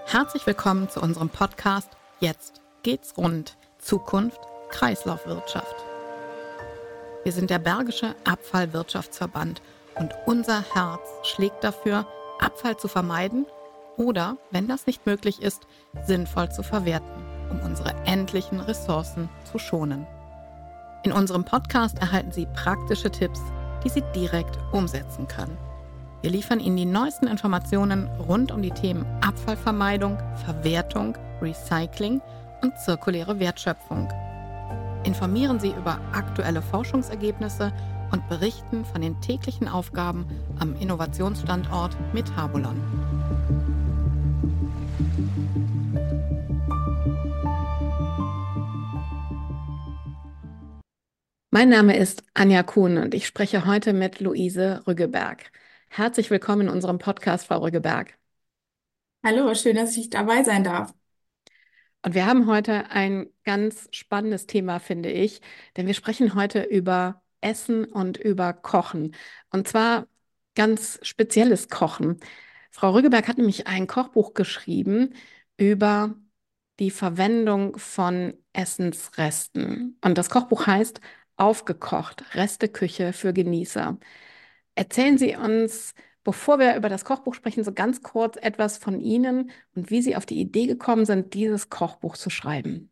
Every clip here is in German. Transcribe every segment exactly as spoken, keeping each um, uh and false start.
Herzlich willkommen zu unserem Podcast Jetzt geht's rund. Zukunft Kreislaufwirtschaft. Wir sind der Bergische Abfallwirtschaftsverband und unser Herz schlägt dafür, Abfall zu vermeiden oder, wenn das nicht möglich ist, sinnvoll zu verwerten, um unsere endlichen Ressourcen zu schonen. In unserem Podcast erhalten Sie praktische Tipps, die Sie direkt umsetzen können. Wir liefern Ihnen die neuesten Informationen rund um die Themen Abfallvermeidung, Verwertung, Recycling und zirkuläre Wertschöpfung. Informieren Sie über aktuelle Forschungsergebnisse und berichten von den täglichen Aufgaben am Innovationsstandort Metabolon. Mein Name ist Anja Kuhn und ich spreche heute mit Luise Rüggeberg. Herzlich willkommen in unserem Podcast, Frau Rüggeberg. Hallo, schön, dass ich dabei sein darf. Und wir haben heute ein ganz spannendes Thema, finde ich, denn wir sprechen heute über Essen und über Kochen. Und zwar ganz spezielles Kochen. Frau Rüggeberg hat nämlich ein Kochbuch geschrieben über die Verwendung von Essensresten. Und das Kochbuch heißt Aufgekocht, Resteküche für Genießer. Erzählen Sie uns, bevor wir über das Kochbuch sprechen, so ganz kurz etwas von Ihnen und wie Sie auf die Idee gekommen sind, dieses Kochbuch zu schreiben.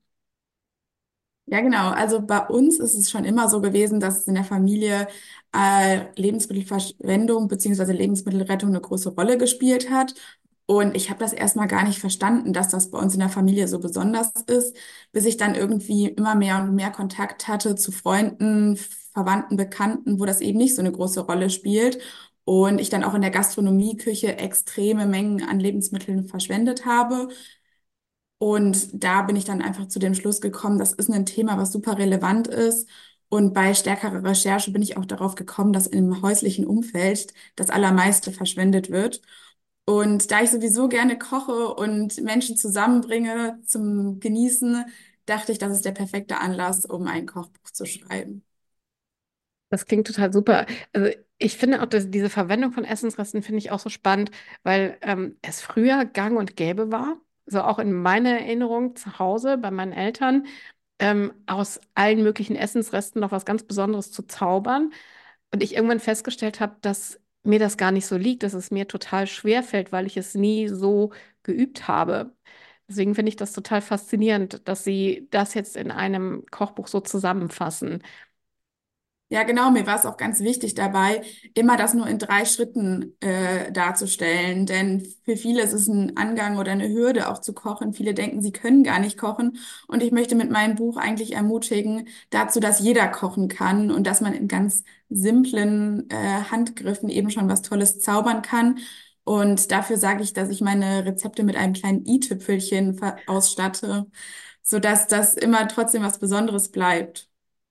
Ja, genau. Also bei uns ist es schon immer so gewesen, dass es in der Familie äh, Lebensmittelverschwendung beziehungsweise Lebensmittelrettung eine große Rolle gespielt hat. Und ich habe das erstmal gar nicht verstanden, dass das bei uns in der Familie so besonders ist, bis ich dann irgendwie immer mehr und mehr Kontakt hatte zu Freunden, Verwandten, Bekannten, wo das eben nicht so eine große Rolle spielt. Und ich dann auch in der Gastronomieküche extreme Mengen an Lebensmitteln verschwendet habe. Und da bin ich dann einfach zu dem Schluss gekommen, das ist ein Thema, was super relevant ist. Und bei stärkerer Recherche bin ich auch darauf gekommen, dass im häuslichen Umfeld das Allermeiste verschwendet wird. Und da ich sowieso gerne koche und Menschen zusammenbringe zum Genießen, dachte ich, das ist der perfekte Anlass, um ein Kochbuch zu schreiben. Das klingt total super. Also ich finde auch, dass diese Verwendung von Essensresten finde ich auch so spannend, weil ähm, es früher gang und gäbe war, so auch in meiner Erinnerung zu Hause bei meinen Eltern, ähm, aus allen möglichen Essensresten noch was ganz Besonderes zu zaubern. Und ich irgendwann festgestellt habe, dass mir das gar nicht so liegt, dass es mir total schwer fällt, weil ich es nie so geübt habe. Deswegen finde ich das total faszinierend, dass Sie das jetzt in einem Kochbuch so zusammenfassen. Ja, genau, mir war es auch ganz wichtig dabei, immer das nur in drei Schritten äh, darzustellen. Denn für viele ist es ein Angang oder eine Hürde, auch zu kochen. Viele denken, sie können gar nicht kochen. Und ich möchte mit meinem Buch eigentlich ermutigen dazu, dass jeder kochen kann und dass man in ganz simplen äh, Handgriffen eben schon was Tolles zaubern kann. Und dafür sage ich, dass ich meine Rezepte mit einem kleinen i-Tüpfelchen ver- ausstatte, sodass das immer trotzdem was Besonderes bleibt.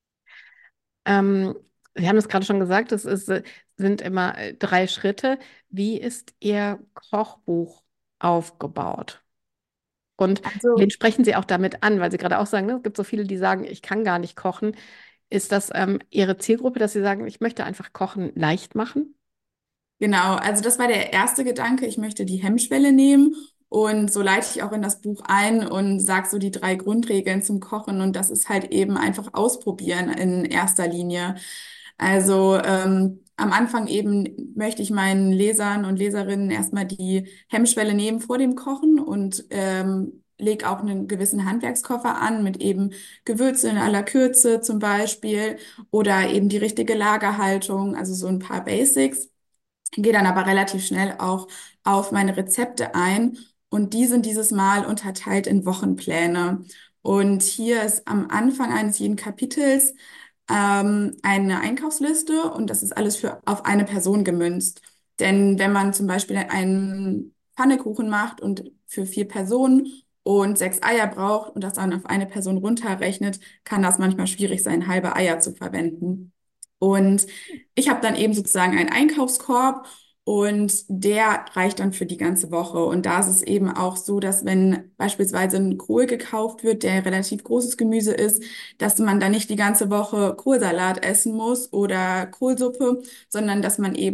Ähm, Sie haben es gerade schon gesagt, es ist, äh, sind immer äh, drei Schritte. Wie ist Ihr Kochbuch aufgebaut? Und wen Also sprechen Sie auch damit an? Weil Sie gerade auch sagen, ne, es gibt so viele, die sagen, ich kann gar nicht kochen. Ist das ähm, Ihre Zielgruppe, dass Sie sagen, ich möchte einfach Kochen leicht machen? genau, also das war der erste Gedanke. Ich möchte die Hemmschwelle nehmen und so leite ich auch in das Buch ein und sage so die drei Grundregeln zum Kochen und das ist halt eben einfach ausprobieren in erster Linie. Also ähm, am Anfang eben möchte ich meinen Lesern und Leserinnen erstmal die Hemmschwelle nehmen vor dem Kochen und ähm, leg auch einen gewissen Handwerkskoffer an mit eben Gewürze in aller Kürze zum Beispiel oder eben die richtige Lagerhaltung, also so ein paar Basics. Gehe dann aber relativ schnell auch auf meine Rezepte ein und die sind dieses Mal unterteilt in Wochenpläne. Und hier ist am Anfang eines jeden Kapitels ähm, eine Einkaufsliste und das ist alles für auf eine Person gemünzt. Denn wenn man zum Beispiel einen Pfannekuchen macht und für vier Personen und sechs Eier braucht und das dann auf eine Person runterrechnet, kann das manchmal schwierig sein, halbe Eier zu verwenden. Und ich habe dann eben sozusagen einen Einkaufskorb und der reicht dann für die ganze Woche. Und da ist es eben auch so, dass wenn beispielsweise ein Kohl gekauft wird, der relativ großes Gemüse ist, dass man dann nicht die ganze Woche Kohlsalat essen muss oder Kohlsuppe, sondern dass man eben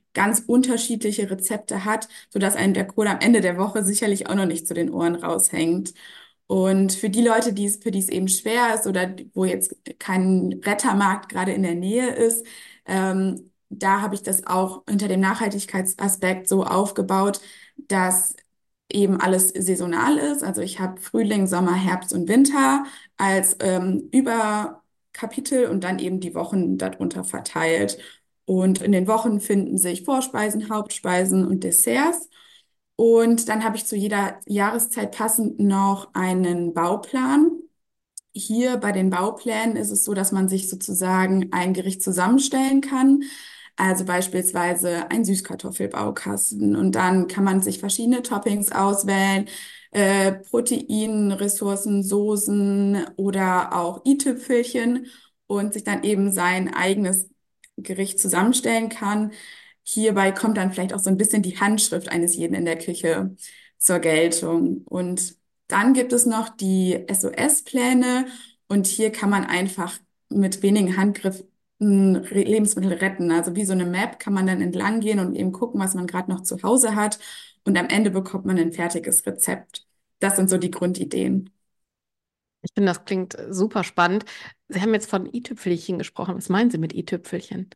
ganz unterschiedliche Rezepte hat, sodass einem der Kohl am Ende der Woche sicherlich auch noch nicht zu den Ohren raushängt. Und für die Leute, die es, für die es eben schwer ist oder wo jetzt kein Rettermarkt gerade in der Nähe ist, ähm, da habe ich das auch unter dem Nachhaltigkeitsaspekt so aufgebaut, dass eben alles saisonal ist. Also ich habe Frühling, Sommer, Herbst und Winter als ähm, Überkapitel und dann eben die Wochen darunter verteilt. Und in den Wochen finden sich Vorspeisen, Hauptspeisen und Desserts. Und dann habe ich zu jeder Jahreszeit passend noch einen Bauplan. Hier bei den Bauplänen ist es so, dass man sich sozusagen ein Gericht zusammenstellen kann. Also beispielsweise ein Süßkartoffelbaukasten. Und dann kann man sich verschiedene Toppings auswählen, äh, Protein, Ressourcen, Soßen oder auch i-Tüpfelchen und sich dann eben sein eigenes Gericht zusammenstellen kann. Hierbei kommt dann vielleicht auch so ein bisschen die Handschrift eines jeden in der Küche zur Geltung. Und dann gibt es noch die S O S-Pläne und hier kann man einfach mit wenigen Handgriffen Re- Lebensmittel retten. Also wie so eine Map kann man dann entlang gehen und eben gucken, was man gerade noch zu Hause hat. Und am Ende bekommt man ein fertiges Rezept. Das sind so die Grundideen. Ich finde, das klingt äh, super spannend. Sie haben jetzt von i-Tüpfelchen gesprochen. Was meinen Sie mit i-Tüpfelchen?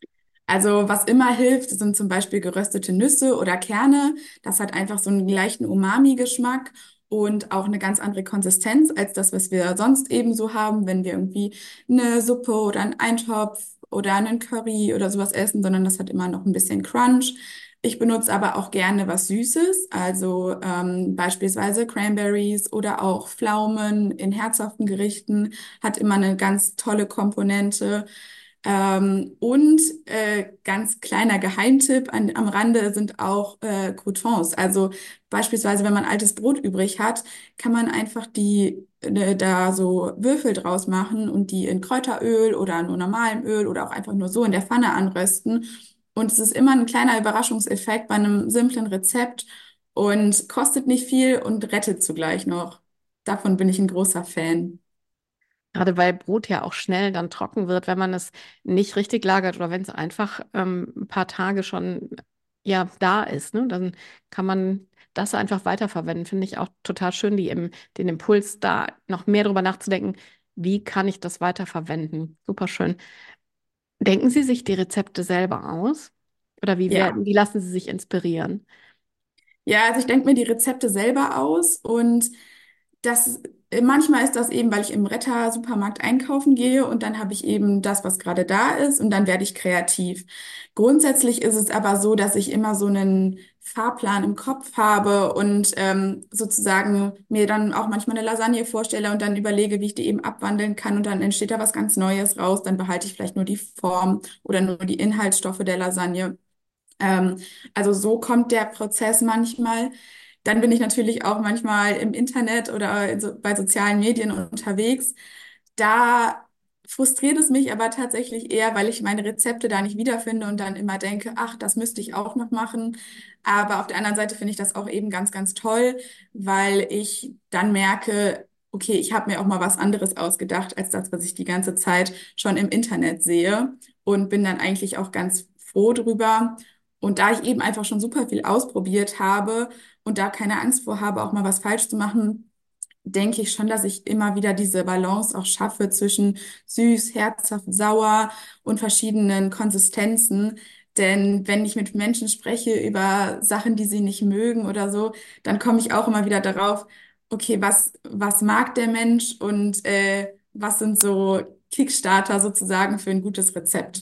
Also was immer hilft, sind zum Beispiel geröstete Nüsse oder Kerne. Das hat einfach so einen leichten Umami-Geschmack und auch eine ganz andere Konsistenz als das, was wir sonst eben so haben, wenn wir irgendwie eine Suppe oder einen Eintopf oder einen Curry oder sowas essen, sondern das hat immer noch ein bisschen Crunch. Ich benutze aber auch gerne was Süßes, also ähm, beispielsweise Cranberries oder auch Pflaumen in herzhaften Gerichten, hat immer eine ganz tolle Komponente. Ähm, und äh, ganz kleiner Geheimtipp an, am Rande sind auch äh, Croutons. Also beispielsweise, wenn man altes Brot übrig hat, kann man einfach die äh, da so Würfel draus machen und die in Kräuteröl oder nur normalem Öl oder auch einfach nur so in der Pfanne anrösten. Und es ist immer ein kleiner Überraschungseffekt bei einem simplen Rezept und kostet nicht viel und rettet zugleich noch. Davon bin ich ein großer Fan. Gerade weil Brot ja auch schnell dann trocken wird, wenn man es nicht richtig lagert oder wenn es einfach ähm, ein paar Tage schon ja da ist, ne? Dann kann man das einfach weiterverwenden. Finde ich auch total schön, die im, den Impuls da noch mehr drüber nachzudenken, wie kann ich das weiterverwenden. Super schön. Denken Sie sich die Rezepte selber aus? Oder wie werden, Ja. wie lassen Sie sich inspirieren? Ja, also ich denke mir die Rezepte selber aus und das manchmal ist das eben, weil ich im Retter-Supermarkt einkaufen gehe und dann habe ich eben das, was gerade da ist und dann werde ich kreativ. Grundsätzlich ist es aber so, dass ich immer so einen Fahrplan im Kopf habe und ähm, sozusagen mir dann auch manchmal eine Lasagne vorstelle und dann überlege, wie ich die eben abwandeln kann und dann entsteht da was ganz Neues raus. Dann behalte ich vielleicht nur die Form oder nur die Inhaltsstoffe der Lasagne. Ähm, also so kommt der Prozess manchmal. Dann bin ich natürlich auch manchmal im Internet oder in so, bei sozialen Medien unterwegs. Da frustriert es mich aber tatsächlich eher, weil ich meine Rezepte da nicht wiederfinde und dann immer denke, ach, das müsste ich auch noch machen. Aber auf der anderen Seite finde ich das auch eben ganz, ganz toll, weil ich dann merke, okay, ich habe mir auch mal was anderes ausgedacht als das, was ich die ganze Zeit schon im Internet sehe und bin dann eigentlich auch ganz froh drüber. Und da ich eben einfach schon super viel ausprobiert habe und da keine Angst vor habe, auch mal was falsch zu machen, denke ich schon, dass ich immer wieder diese Balance auch schaffe zwischen süß, herzhaft, sauer und verschiedenen Konsistenzen. Denn wenn ich mit Menschen spreche über Sachen, die sie nicht mögen oder so, dann komme ich auch immer wieder darauf, okay, was, was mag der Mensch und äh, was sind so Kickstarter sozusagen für ein gutes Rezept?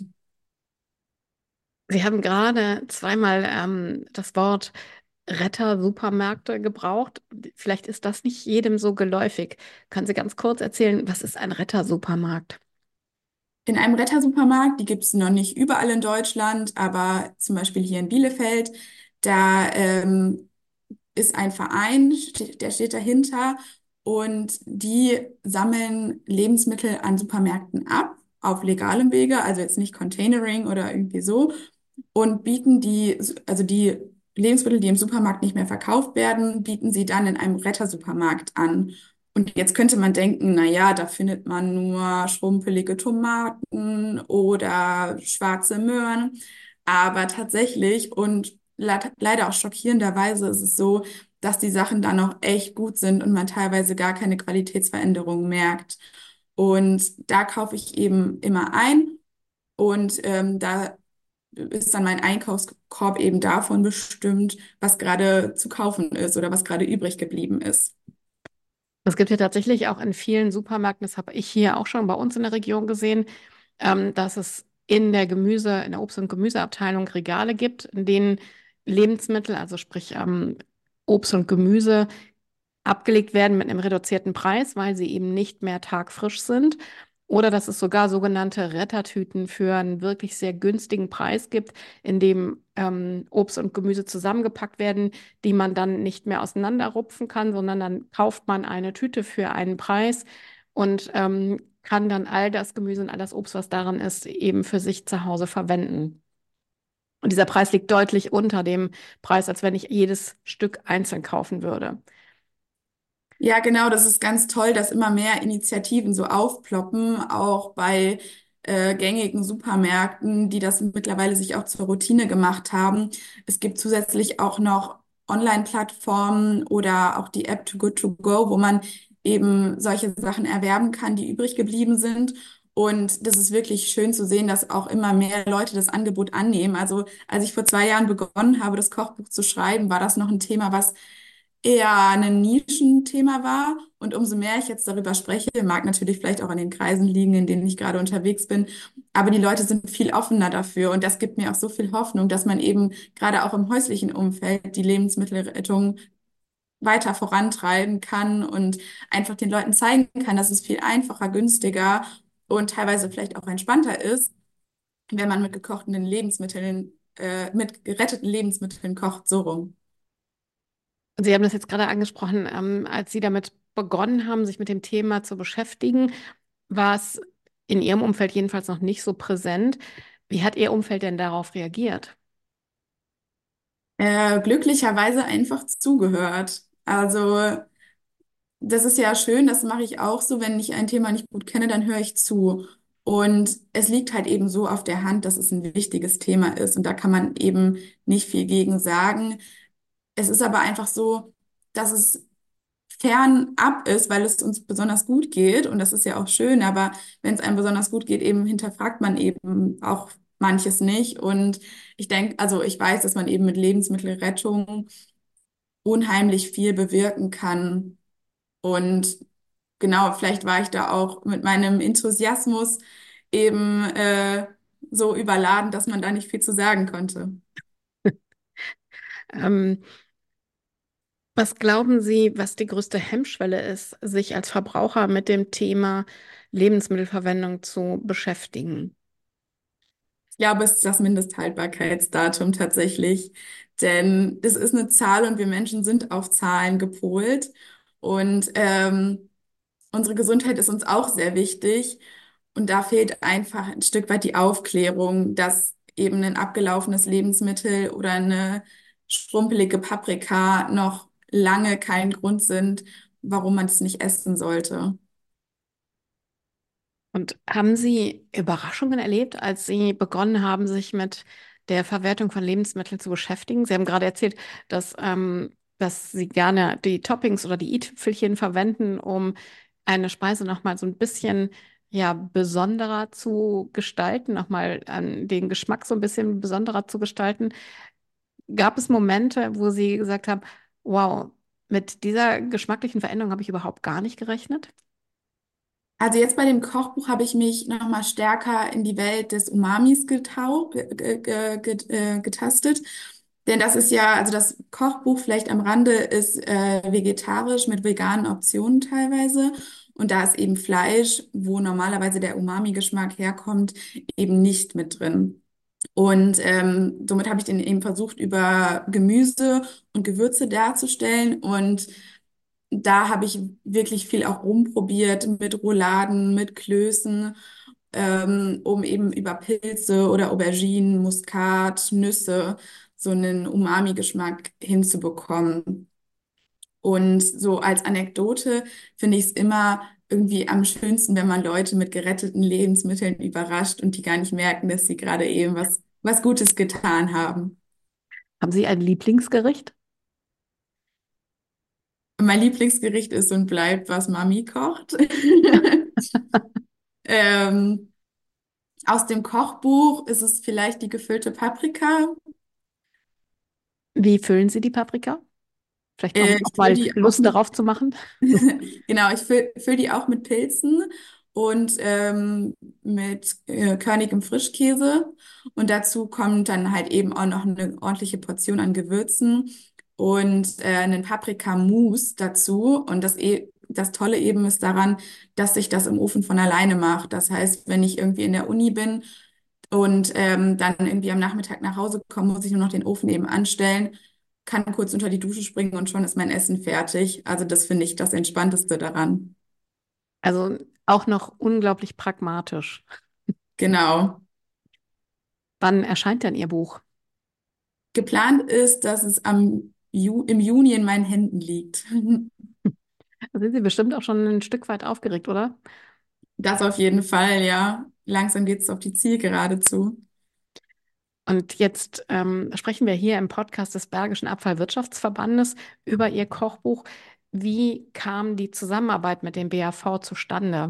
Sie haben gerade zweimal ähm, das Wort Retter-Supermärkte gebraucht. Vielleicht ist das nicht jedem so geläufig. Können Sie ganz kurz erzählen, was ist ein Retter-Supermarkt? In einem Retter-Supermarkt, die gibt es noch nicht überall in Deutschland, aber zum Beispiel hier in Bielefeld, da ähm, ist ein Verein, ste- der steht dahinter und die sammeln Lebensmittel an Supermärkten ab, auf legalem Wege, also jetzt nicht Containering oder irgendwie so, und bieten die, also die Lebensmittel, die im Supermarkt nicht mehr verkauft werden, bieten sie dann in einem Retter-Supermarkt an. Und jetzt könnte man denken, na ja, da findet man nur schrumpelige Tomaten oder schwarze Möhren. Aber tatsächlich und le leider auch schockierenderweise ist es so, dass die Sachen dann noch echt gut sind und man teilweise gar keine Qualitätsveränderung merkt. Und da kaufe ich eben immer ein und ähm, da ist dann mein Einkaufskorb eben davon bestimmt, was gerade zu kaufen ist oder was gerade übrig geblieben ist. Es gibt ja tatsächlich auch in vielen Supermärkten, das habe ich hier auch schon bei uns in der Region gesehen, ähm, dass es in der Gemüse, in der Obst- und Gemüseabteilung Regale gibt, in denen Lebensmittel, also sprich ähm, Obst und Gemüse, abgelegt werden mit einem reduzierten Preis, weil sie eben nicht mehr tagfrisch sind. Oder dass es sogar sogenannte Rettertüten für einen wirklich sehr günstigen Preis gibt, in dem ähm, Obst und Gemüse zusammengepackt werden, die man dann nicht mehr auseinanderrupfen kann, sondern dann kauft man eine Tüte für einen Preis und ähm, kann dann all das Gemüse und all das Obst, was darin ist, eben für sich zu Hause verwenden. Und dieser Preis liegt deutlich unter dem Preis, als wenn ich jedes Stück einzeln kaufen würde. Ja, genau, das ist ganz toll, dass immer mehr Initiativen so aufploppen, auch bei äh, gängigen Supermärkten, die das mittlerweile sich auch zur Routine gemacht haben. Es gibt zusätzlich auch noch Online-Plattformen oder auch die App Too Good To Go, wo man eben solche Sachen erwerben kann, die übrig geblieben sind. Und das ist wirklich schön zu sehen, dass auch immer mehr Leute das Angebot annehmen. Also als ich vor zwei Jahren begonnen habe, das Kochbuch zu schreiben, war das noch ein Thema, was eher ein Nischenthema war. Und umso mehr ich jetzt darüber spreche, mag natürlich vielleicht auch an den Kreisen liegen, in denen ich gerade unterwegs bin, aber die Leute sind viel offener dafür. Und das gibt mir auch so viel Hoffnung, dass man eben gerade auch im häuslichen Umfeld die Lebensmittelrettung weiter vorantreiben kann und einfach den Leuten zeigen kann, dass es viel einfacher, günstiger und teilweise vielleicht auch entspannter ist, wenn man mit gekochten Lebensmitteln, äh, mit geretteten Lebensmitteln kocht, so rum. Und Sie haben das jetzt gerade angesprochen, ähm, als Sie damit begonnen haben, sich mit dem Thema zu beschäftigen, war es in Ihrem Umfeld jedenfalls noch nicht so präsent. Wie hat Ihr Umfeld denn darauf reagiert? Äh, glücklicherweise einfach zugehört. Also das ist ja schön, das mache ich auch so. Wenn ich ein Thema nicht gut kenne, dann höre ich zu. Und es liegt halt eben so auf der Hand, dass es ein wichtiges Thema ist. Und da kann man eben nicht viel gegen sagen. Es ist aber einfach so, dass es fernab ist, weil es uns besonders gut geht. Und das ist ja auch schön. Aber wenn es einem besonders gut geht, eben hinterfragt man eben auch manches nicht. Und ich denke, also ich weiß, dass man eben mit Lebensmittelrettung unheimlich viel bewirken kann. Und genau, vielleicht war ich da auch mit meinem Enthusiasmus eben äh, so überladen, dass man da nicht viel zu sagen konnte. Ähm, Was glauben Sie, was die größte Hemmschwelle ist, sich als Verbraucher mit dem Thema Lebensmittelverwendung zu beschäftigen? Ich glaube, es ist das Mindesthaltbarkeitsdatum tatsächlich, denn es ist eine Zahl und wir Menschen sind auf Zahlen gepolt und ähm, unsere Gesundheit ist uns auch sehr wichtig und da fehlt einfach ein Stück weit die Aufklärung, dass eben ein abgelaufenes Lebensmittel oder eine schrumpelige Paprika noch lange kein Grund sind, warum man es nicht essen sollte. Und haben Sie Überraschungen erlebt, als Sie begonnen haben, sich mit der Verwertung von Lebensmitteln zu beschäftigen? Sie haben gerade erzählt, dass, ähm, dass Sie gerne die Toppings oder die i-Tüpfelchen verwenden, um eine Speise nochmal so ein bisschen ja, besonderer zu gestalten, nochmal an den Geschmack so ein bisschen besonderer zu gestalten. Gab es Momente, wo Sie gesagt haben, wow, mit dieser geschmacklichen Veränderung habe ich überhaupt gar nicht gerechnet? Also jetzt bei dem Kochbuch habe ich mich noch mal stärker in die Welt des Umamis getaucht, ge, ge, ge, äh, getastet. Denn das ist ja, also das Kochbuch vielleicht am Rande ist äh, vegetarisch mit veganen Optionen teilweise. Und da ist eben Fleisch, wo normalerweise der Umami-Geschmack herkommt, eben nicht mit drin. Und ähm, somit habe ich den eben versucht, über Gemüse und Gewürze darzustellen. Und da habe ich wirklich viel auch rumprobiert mit Rouladen, mit Klößen, ähm, um eben über Pilze oder Auberginen, Muskat, Nüsse so einen Umami-Geschmack hinzubekommen. Und so als Anekdote finde ich es immer irgendwie am schönsten, wenn man Leute mit geretteten Lebensmitteln überrascht und die gar nicht merken, dass sie gerade eben was was Gutes getan haben. Haben Sie ein Lieblingsgericht? Mein Lieblingsgericht ist und bleibt, was Mami kocht. Ähm, aus dem Kochbuch ist es vielleicht die gefüllte Paprika. Wie füllen Sie die Paprika? Vielleicht um Äh, auch ich fülle mal die auch Lust mit, darauf zu machen. genau, ich fülle füll die auch mit Pilzen und ähm, mit äh, körnigem Frischkäse. Und dazu kommt dann halt eben auch noch eine ordentliche Portion an Gewürzen und äh, einen Paprikamousse dazu. Und das, e das Tolle eben ist daran, dass sich das im Ofen von alleine macht. Das heißt, wenn ich irgendwie in der Uni bin und ähm, dann irgendwie am Nachmittag nach Hause komme, muss ich nur noch den Ofen eben anstellen, kann kurz unter die Dusche springen und schon ist mein Essen fertig. Also das finde ich das Entspannteste daran. Also auch noch unglaublich pragmatisch. Genau. Wann erscheint denn Ihr Buch? Geplant ist, dass es am Ju im Juni in meinen Händen liegt. Da sind Sie bestimmt auch schon ein Stück weit aufgeregt, oder? Das auf jeden Fall, ja. Langsam geht es auf die Zielgerade zu. Und jetzt ähm, sprechen wir hier im Podcast des Bergischen Abfallwirtschaftsverbandes über Ihr Kochbuch. Wie kam die Zusammenarbeit mit dem B A V zustande?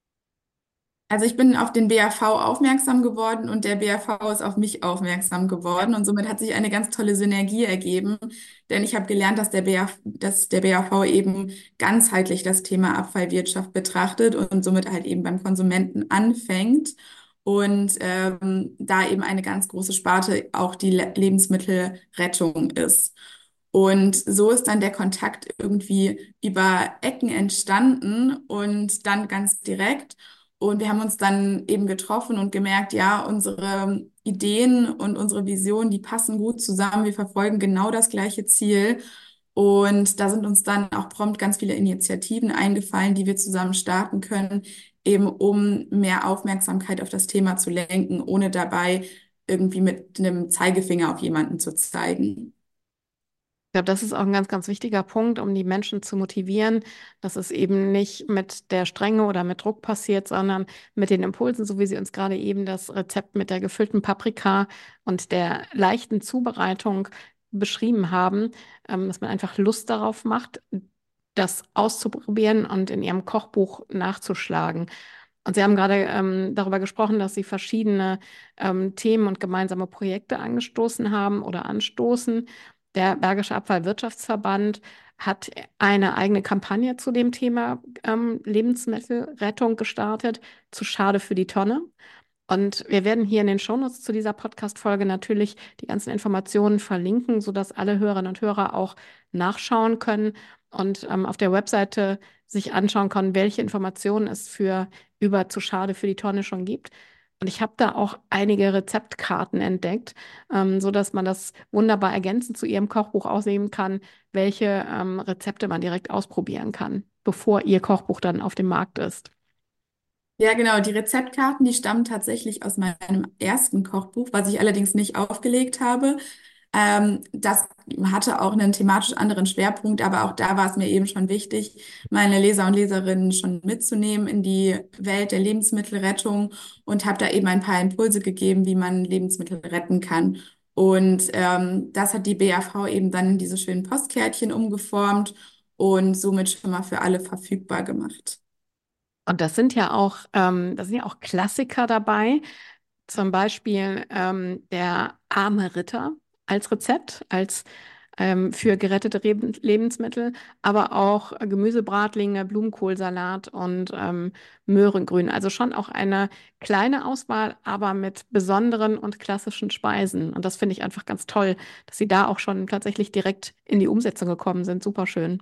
Also ich bin auf den B A V aufmerksam geworden und der B A V ist auf mich aufmerksam geworden und somit hat sich eine ganz tolle Synergie ergeben, denn ich habe gelernt, dass der B A V, dass der B A V eben ganzheitlich das Thema Abfallwirtschaft betrachtet und somit halt eben beim Konsumenten anfängt und ähm, da eben eine ganz große Sparte auch die Le Lebensmittelrettung ist. Und so ist dann der Kontakt irgendwie über Ecken entstanden und dann ganz direkt. Und wir haben uns dann eben getroffen und gemerkt, ja, unsere Ideen und unsere Visionen, die passen gut zusammen. Wir verfolgen genau das gleiche Ziel. Und da sind uns dann auch prompt ganz viele Initiativen eingefallen, die wir zusammen starten können, eben um mehr Aufmerksamkeit auf das Thema zu lenken, ohne dabei irgendwie mit einem Zeigefinger auf jemanden zu zeigen. Ich glaube, das ist auch ein ganz, ganz wichtiger Punkt, um die Menschen zu motivieren, dass es eben nicht mit der Strenge oder mit Druck passiert, sondern mit den Impulsen, so wie Sie uns gerade eben das Rezept mit der gefüllten Paprika und der leichten Zubereitung beschrieben haben, ähm, dass man einfach Lust darauf macht, das auszuprobieren und in Ihrem Kochbuch nachzuschlagen. Und Sie haben gerade ähm, darüber gesprochen, dass Sie verschiedene ähm, Themen und gemeinsame Projekte angestoßen haben oder anstoßen. Der Bergische Abfallwirtschaftsverband hat eine eigene Kampagne zu dem Thema ähm, Lebensmittelrettung gestartet, zu schade für die Tonne. Und wir werden hier in den Shownotes zu dieser Podcast-Folge natürlich die ganzen Informationen verlinken, sodass alle Hörerinnen und Hörer auch nachschauen können und ähm, auf der Webseite sich anschauen können, welche Informationen es für über zu schade für die Tonne schon gibt. Und ich habe da auch einige Rezeptkarten entdeckt, ähm, sodass man das wunderbar ergänzend zu Ihrem Kochbuch aussehen kann, welche ähm, Rezepte man direkt ausprobieren kann, bevor Ihr Kochbuch dann auf dem Markt ist. Ja, genau. Die Rezeptkarten, die stammen tatsächlich aus meinem ersten Kochbuch, was ich allerdings nicht aufgelegt habe. Ähm, das hatte auch einen thematisch anderen Schwerpunkt, aber auch da war es mir eben schon wichtig, meine Leser und Leserinnen schon mitzunehmen in die Welt der Lebensmittelrettung und habe da eben ein paar Impulse gegeben, wie man Lebensmittel retten kann. Und ähm, das hat die B A V eben dann in diese schönen Postkärtchen umgeformt und somit schon mal für alle verfügbar gemacht. Und das sind ja auch, ähm, da sind ja auch Klassiker dabei, zum Beispiel ähm, der arme Ritter als Rezept, als ähm, für gerettete Reben Lebensmittel, aber auch äh, Gemüsebratlinge, Blumenkohlsalat und ähm, Möhrengrün. Also schon auch eine kleine Auswahl, aber mit besonderen und klassischen Speisen. Und das finde ich einfach ganz toll, dass Sie da auch schon tatsächlich direkt in die Umsetzung gekommen sind. Super schön.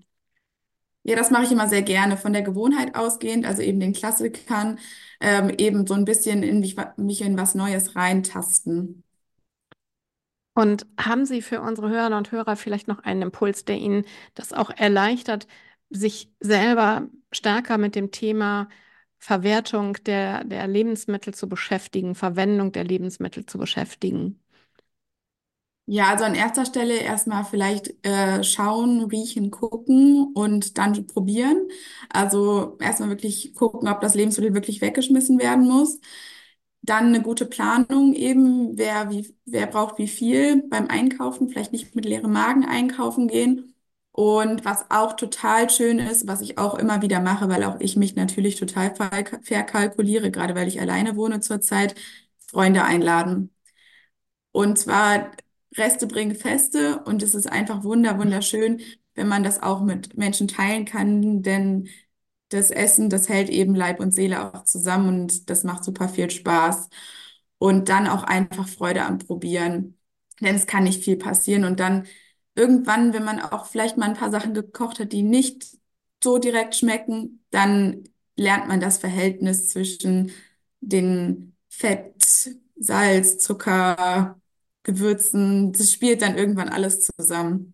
Ja, das mache ich immer sehr gerne, von der Gewohnheit ausgehend, also eben den Klassikern, ähm, eben so ein bisschen in mich, mich in was Neues reintasten. Und haben Sie für unsere Hörerinnen und Hörer vielleicht noch einen Impuls, der Ihnen das auch erleichtert, sich selber stärker mit dem Thema Verwertung der, der Lebensmittel zu beschäftigen, Verwendung der Lebensmittel zu beschäftigen? Ja, also an erster Stelle erstmal vielleicht äh, schauen, riechen, gucken und dann probieren. Also erstmal wirklich gucken, ob das Lebensmittel wirklich weggeschmissen werden muss. Dann eine gute Planung eben, wer wie, wer braucht wie viel beim Einkaufen, vielleicht nicht mit leerem Magen einkaufen gehen. Und was auch total schön ist, was ich auch immer wieder mache, weil auch ich mich natürlich total ver- verkalkuliere, gerade weil ich alleine wohne zurzeit, Freunde einladen. Und zwar Reste bringen Feste und es ist einfach wunder, wunderschön, wenn man das auch mit Menschen teilen kann, denn das Essen, das hält eben Leib und Seele auch zusammen und das macht super viel Spaß. Und dann auch einfach Freude am Probieren, denn es kann nicht viel passieren. Und dann irgendwann, wenn man auch vielleicht mal ein paar Sachen gekocht hat, die nicht so direkt schmecken, dann lernt man das Verhältnis zwischen den Fett, Salz, Zucker, Gewürzen. Das spielt dann irgendwann alles zusammen.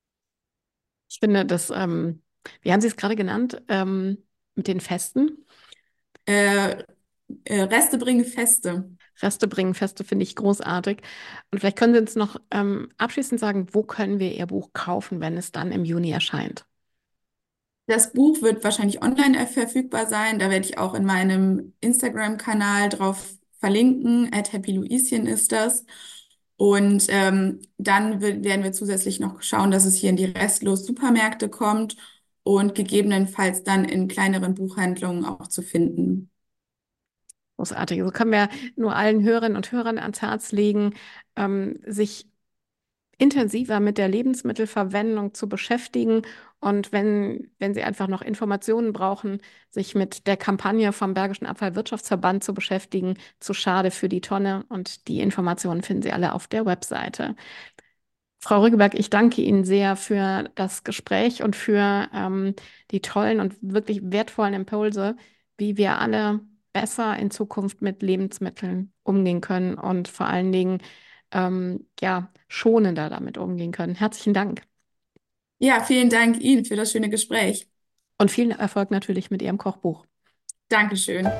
Ich finde, das, ähm, wie haben Sie es gerade genannt, ähm, mit den Festen? Äh, äh, Reste bringen Feste. Reste bringen Feste finde ich großartig. Und vielleicht können Sie uns noch ähm, abschließend sagen, wo können wir Ihr Buch kaufen, wenn es dann im Juni erscheint? Das Buch wird wahrscheinlich online verfügbar sein. Da werde ich auch in meinem Instagram-Kanal drauf verlinken. At Happy Luischen ist das. Und ähm, dann wird- werden wir zusätzlich noch schauen, dass es hier in die restlos Supermärkte kommt und gegebenenfalls dann in kleineren Buchhandlungen auch zu finden. Großartig. So können wir nur allen Hörerinnen und Hörern ans Herz legen, ähm, sich intensiver mit der Lebensmittelverwendung zu beschäftigen. Und wenn, wenn Sie einfach noch Informationen brauchen, sich mit der Kampagne vom Bergischen Abfallwirtschaftsverband zu beschäftigen, zu schade für die Tonne. Und die Informationen finden Sie alle auf der Webseite. Frau Rüggeberg, ich danke Ihnen sehr für das Gespräch und für ähm, die tollen und wirklich wertvollen Impulse, wie wir alle besser in Zukunft mit Lebensmitteln umgehen können und vor allen Dingen ähm, ja, schonender damit umgehen können. Herzlichen Dank Ja, vielen Dank Ihnen für das schöne Gespräch. und viel Erfolg natürlich mit Ihrem Kochbuch. Dankeschön.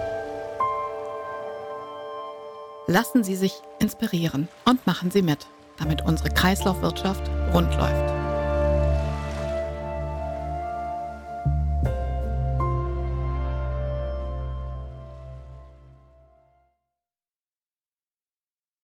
Lassen Sie sich inspirieren und machen Sie mit, damit unsere Kreislaufwirtschaft rund läuft.